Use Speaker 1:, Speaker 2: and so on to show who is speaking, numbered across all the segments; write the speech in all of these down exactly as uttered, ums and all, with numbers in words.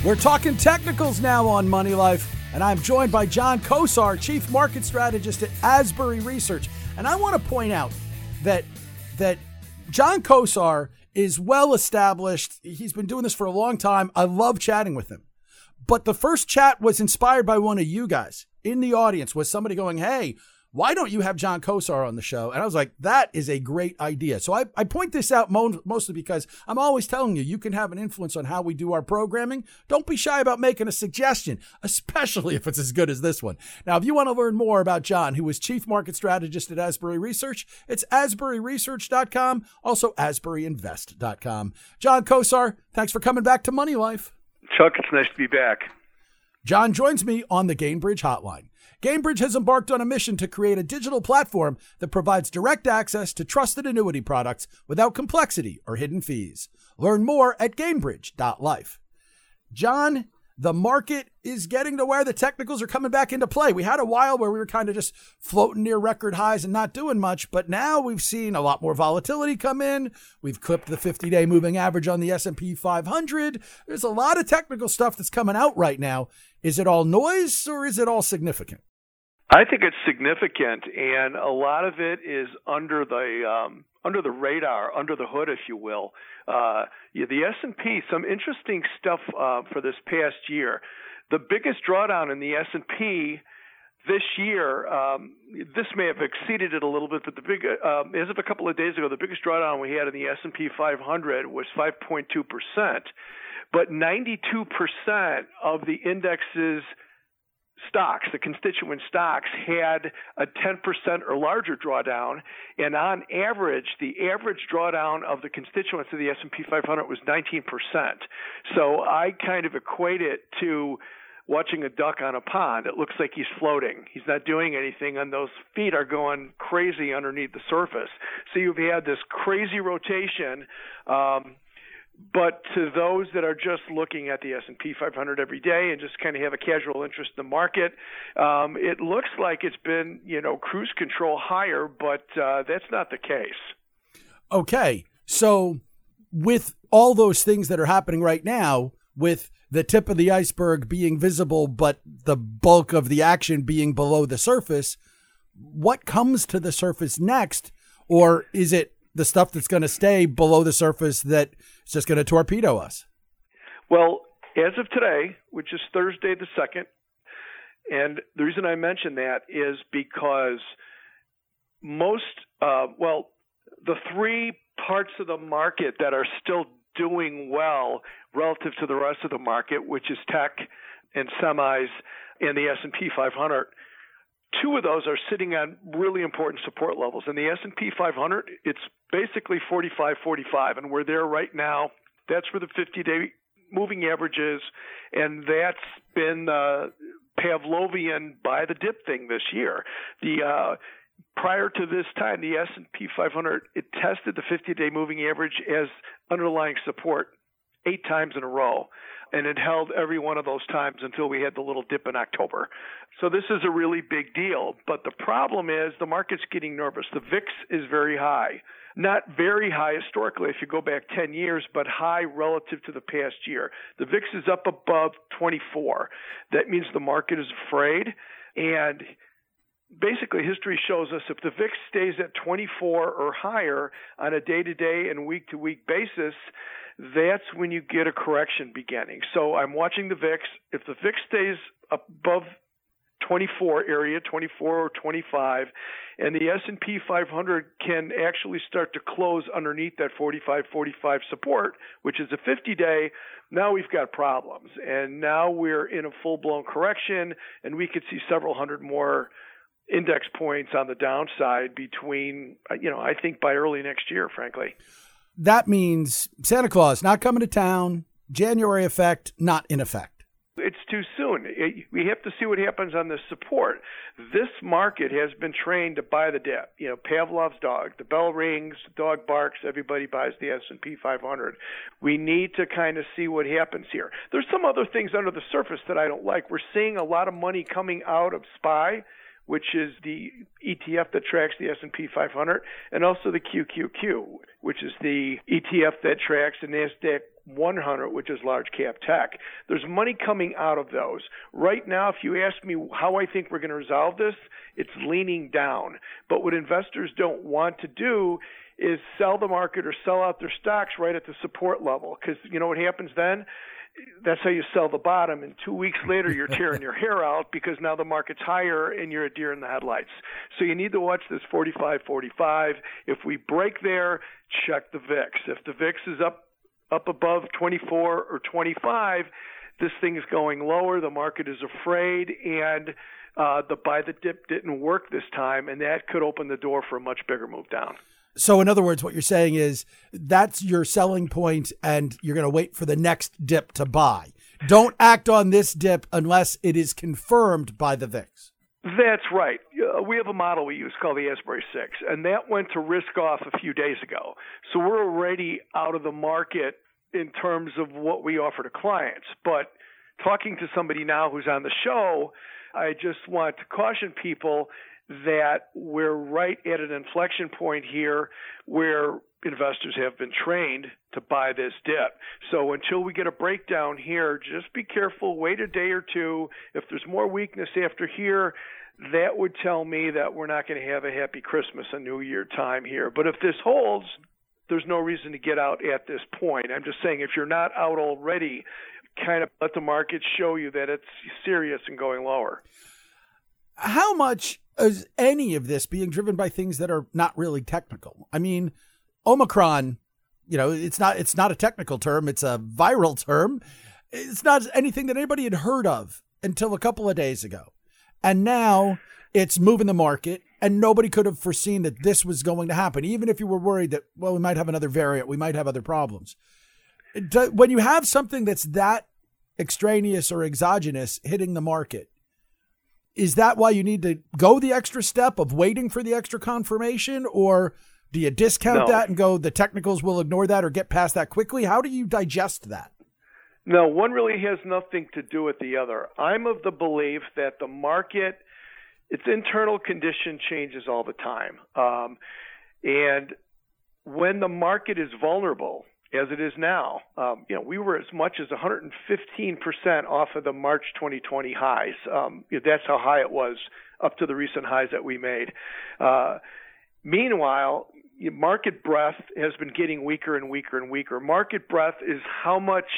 Speaker 1: We're talking technicals now on Money Life, and I'm joined by John Kosar, Chief Market Strategist at Asbury Research. And I want to point out that that John Kosar is well established. He's been doing this for a long time. I love chatting with him. But the first chat was inspired by one of you guys in the audience, was somebody going, hey, why don't you have John Kosar on the show? And I was like, that is a great idea. So I, I point this out mo- mostly because I'm always telling you, you can have an influence on how we do our programming. Don't be shy about making a suggestion, especially if it's as good as this one. Now, if you want to learn more about John, who is Chief Market Strategist at Asbury Research, it's asbury research dot com, also asbury invest dot com. John Kosar, thanks for coming back to Money Life.
Speaker 2: Chuck, it's nice to be back.
Speaker 1: John joins me on the Gainbridge hotline. Gainbridge has embarked on a mission to create a digital platform that provides direct access to trusted annuity products without complexity or hidden fees. Learn more at gainbridge dot life. John, the market is getting to where the technicals are coming back into play. We had a while where we were kind of just floating near record highs and not doing much, but now we've seen a lot more volatility come in. We've clipped the fifty-day moving average on the S and P five hundred. There's a lot of technical stuff that's coming out right now. Is it all noise or is it all significant?
Speaker 2: I think it's significant, and a lot of it is under the um, under the radar, under the hood, if you will. Uh, yeah, the S and P, some interesting stuff uh, for this past year. The biggest drawdown in the S and P this year, um, this may have exceeded it a little bit, but the big, um, as of a couple of days ago, the biggest drawdown we had in the S and P five hundred was five point two percent. But ninety-two percent of the index's stocks, the constituent stocks, had a ten percent or larger drawdown, and on average, the average drawdown of the constituents of the S and P five hundred was nineteen percent. So I kind of equate it to watching a duck on a pond. It looks like he's floating. He's not doing anything, and those feet are going crazy underneath the surface. So you've had this crazy rotation. Um, But to those that are just looking at the S and P five hundred every day and just kind of have a casual interest in the market, um, it looks like it's been, you know, cruise control higher, but uh, that's not the case.
Speaker 1: Okay. So with all those things that are happening right now, with the tip of the iceberg being visible, but the bulk of the action being below the surface, what comes to the surface next? Or is it the stuff that's going to stay below the surface that is just going to torpedo us?
Speaker 2: Well, as of today, which is Thursday the second, and the reason I mention that is because most, uh, well, the three parts of the market that are still doing well relative to the rest of the market, which is tech and semis and the S and P five hundred, two of those are sitting on really important support levels. In the S and P five hundred, it's basically forty-five forty-five, and we're there right now. That's where the fifty-day moving average is, and that's been uh, Pavlovian by the dip thing this year. The uh, prior to this time, the S and P five hundred, it tested the fifty-day moving average as underlying support eight times in a row. And it held every one of those times until we had the little dip in October. So this is a really big deal. But the problem is the market's getting nervous. The V I X is very high. Not very high historically if you go back ten years, but high relative to the past year. The V I X is up above twenty-four. That means the market is afraid. And basically history shows us if the V I X stays at twenty-four or higher on a day-to-day and week-to-week basis, that's when you get a correction beginning. So I'm watching the V I X. If the V I X stays above twenty-four area, twenty-four or twenty-five, and the S and P five hundred can actually start to close underneath that forty-five forty-five support, which is a fifty-day, now we've got problems. And now we're in a full-blown correction, and we could see several hundred more index points on the downside between, you know, I think by early next year, frankly.
Speaker 1: That means Santa Claus not coming to town, January effect not in effect.
Speaker 2: It's too soon. It, we have to see what happens on the support. This market has been trained to buy the dip. You know, Pavlov's dog. The bell rings, the dog barks, everybody buys the S and P five hundred. We need to kind of see what happens here. There's some other things under the surface that I don't like. We're seeing a lot of money coming out of S P Y, which is the E T F that tracks the S and P five hundred, and also the Q Q Q, which is the E T F that tracks the NASDAQ one hundred, which is large cap tech. There's money coming out of those. Right now, if you ask me how I think we're going to resolve this, it's leaning down. But what investors don't want to do is sell the market or sell out their stocks right at the support level. Because you know what happens then? That's how you sell the bottom. And two weeks later, you're tearing your hair out because now the market's higher and you're a deer in the headlights. So you need to watch this forty-five forty-five. If we break there, check the V I X. If the V I X is up up above twenty-four or twenty-five, this thing is going lower. The market is afraid, and uh, the buy the dip didn't work this time, and that could open the door for a much bigger move down.
Speaker 1: So in other words, what you're saying is that's your selling point, and you're going to wait for the next dip to buy. Don't act on this dip unless it is confirmed by the V I X.
Speaker 2: That's right. Uh, we have a model we use called the Asbury six, and that went to risk off a few days ago. So we're already out of the market in terms of what we offer to clients. But talking to somebody now who's on the show, I just want to caution people that we're right at an inflection point here where investors have been trained to buy this dip. So until we get a breakdown here, just be careful, wait a day or two. If there's more weakness after here, that would tell me that we're not going to have a happy Christmas and New Year time here. But if this holds, there's no reason to get out at this point. I'm just saying if you're not out already, kind of let the market show you that it's serious and going lower.
Speaker 1: How much is any of this being driven by things that are not really technical? I mean, Omicron, you know, it's not it's not a technical term. It's a viral term. It's not anything that anybody had heard of until a couple of days ago. And now it's moving the market, and nobody could have foreseen that this was going to happen, even if you were worried that, well, we might have another variant, we might have other problems. When you have something that's that extraneous or exogenous hitting the market, is that why you need to go the extra step of waiting for the extra confirmation, or do you discount
Speaker 2: no.
Speaker 1: that and go the technicals will ignore that or get past that quickly? How do you digest that?
Speaker 2: No, one really has nothing to do with the other. I'm of the belief that the market, its internal condition changes all the time. Um, and when the market is vulnerable, as it is now, um, you know, we were as much as one hundred fifteen percent off of the March twenty twenty highs. Um, you know, that's how high it was up to the recent highs that we made. Uh, meanwhile, market breadth has been getting weaker and weaker and weaker. Market breadth is how much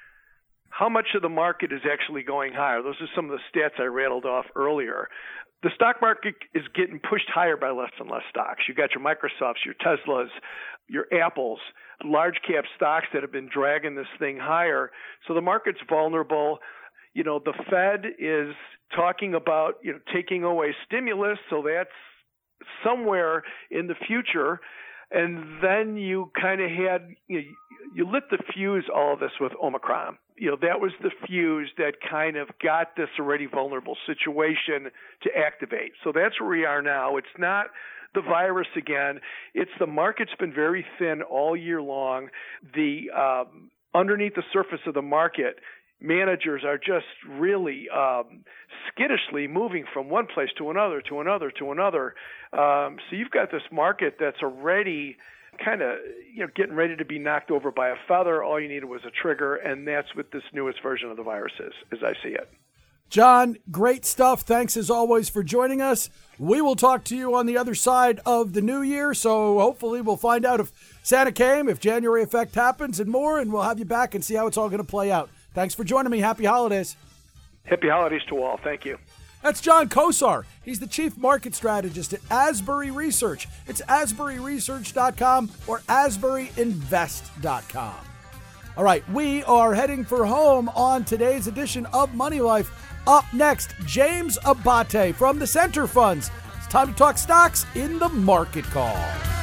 Speaker 2: how much of the market is actually going higher. Those are some of the stats I rattled off earlier. The stock market is getting pushed higher by less and less stocks. You got your Microsofts, your Teslas, your Apples, large cap stocks that have been dragging this thing higher. So the market's vulnerable. You know, the Fed is talking about, you know, taking away stimulus. So that's somewhere in the future. And then you kind of had, you know, you lit the fuse all of this with Omicron. You know, that was the fuse that kind of got this already vulnerable situation to activate. So that's where we are now. It's not the virus again. It's the market's been very thin all year long. The um, underneath the surface of the market, managers are just really um, skittishly moving from one place to another, to another, to another. Um, so you've got this market that's already kind of, you know, getting ready to be knocked over by a feather. All you needed was a trigger, and that's what this newest version of the virus is, as I see it.
Speaker 1: John, great stuff. Thanks as always for joining us. We will talk to you on the other side of the new year. So hopefully we'll find out if Santa came, if January effect happens and more, and we'll have you back and see how it's all going to play out. Thanks for joining me. Happy holidays.
Speaker 2: Happy holidays to all. Thank you.
Speaker 1: That's John Kosar. He's the chief market strategist at Asbury Research. It's asbury research dot com or asbury invest dot com. All right, we are heading for home on today's edition of Money Life. Up next, James Abate from the Center Funds. It's time to talk stocks in the Market Call.